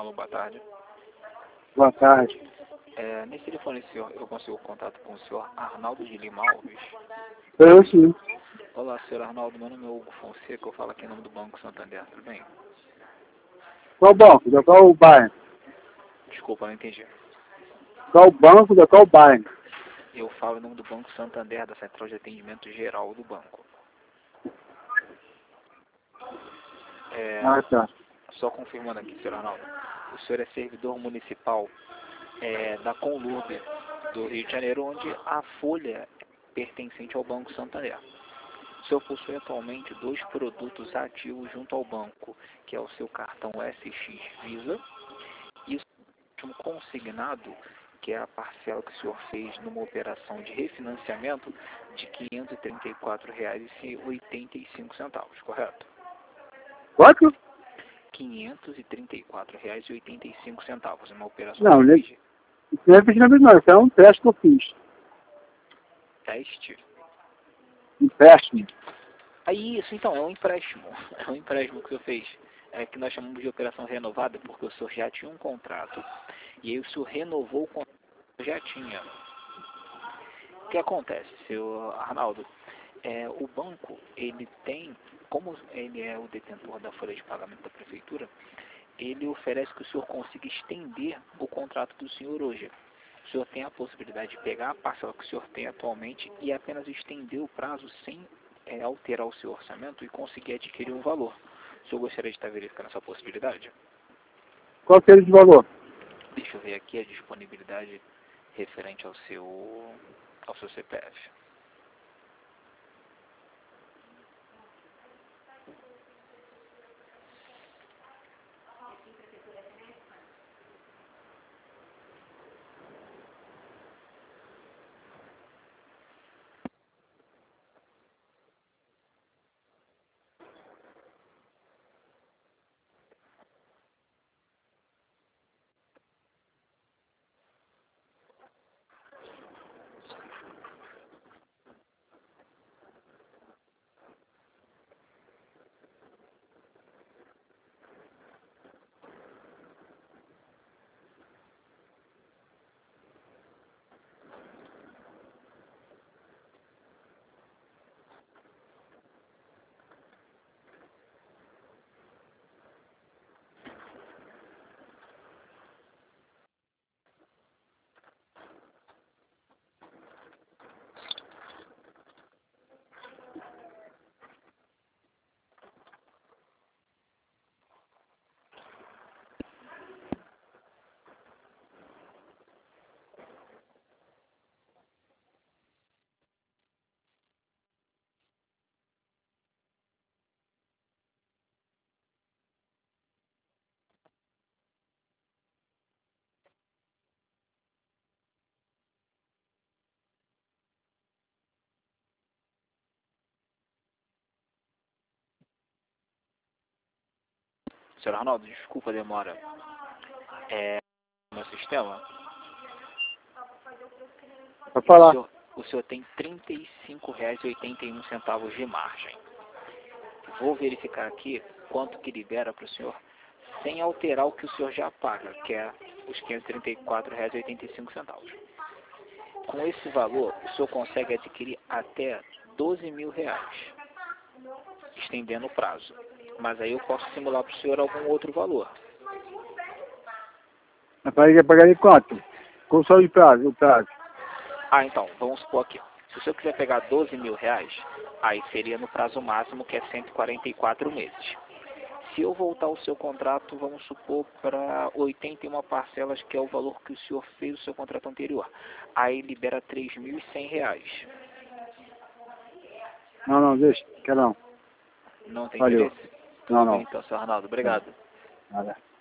Alô, boa tarde. Boa tarde. Nesse telefone, senhor, eu consigo contato com o senhor Arnaldo de Lima Alves. Eu sim. Olá, senhor Arnaldo, meu nome é Hugo Fonseca, eu falo aqui em nome do Banco Santander, tudo bem? Qual banco? De qual bairro? Desculpa, não entendi. Qual banco? De qual bairro? Eu falo em nome do Banco Santander, da Central de Atendimento Geral do banco. Ah, tá. Só confirmando aqui, senhor Arnaldo, o senhor é servidor municipal da Conlurb do Rio de Janeiro, onde a folha é pertencente ao Banco Santander. O senhor possui atualmente 2 produtos ativos junto ao banco, que é o seu cartão SX Visa e o último consignado, que é a parcela que o senhor fez numa operação de refinanciamento de R$ 534,85, correto? Quanto? R$ 534,85, uma operação Não, que isso fez não é investimento não, isso é um teste que eu fiz. teste. Empréstimo. Isso, então, é um empréstimo. É um empréstimo que o senhor fez. É que nós chamamos de operação renovada, porque o senhor já tinha um contrato. E aí o senhor renovou o contrato que já tinha. O que acontece, senhor Arnaldo? O banco, ele tem, como ele é o detentor da folha de pagamento da prefeitura, ele oferece que o senhor consiga estender o contrato do senhor hoje. O senhor tem a possibilidade de pegar a parcela que o senhor tem atualmente e apenas estender o prazo sem alterar o seu orçamento e conseguir adquirir um valor. O senhor gostaria de estar verificando essa possibilidade? Qual seria de valor? Deixa eu ver aqui a disponibilidade referente ao seu CPF. Senhor Arnaldo, desculpa a demora. No sistema, Pra falar. o senhor tem R$ 35,81 de margem. Vou verificar aqui quanto que libera para o senhor, sem alterar o que o senhor já paga, que é os R$ 534,85. Com esse valor, o senhor consegue adquirir até R$ 12.000, estendendo o prazo. Mas aí eu posso simular para o senhor algum outro valor. Mas pagaria quanto? Qual só o prazo? Então, vamos supor aqui. Se o senhor quiser pegar R$ 12.000, aí seria no prazo máximo, que é 144 meses. Se eu voltar o seu contrato, vamos supor, para 81 parcelas, que é o valor que o senhor fez o seu contrato anterior, aí libera R$ 3.100. Não, deixa. Quero não. Não tem Valeu. interesse? Tudo Não. bem, então, senhor Arnaldo. Obrigado. Nada.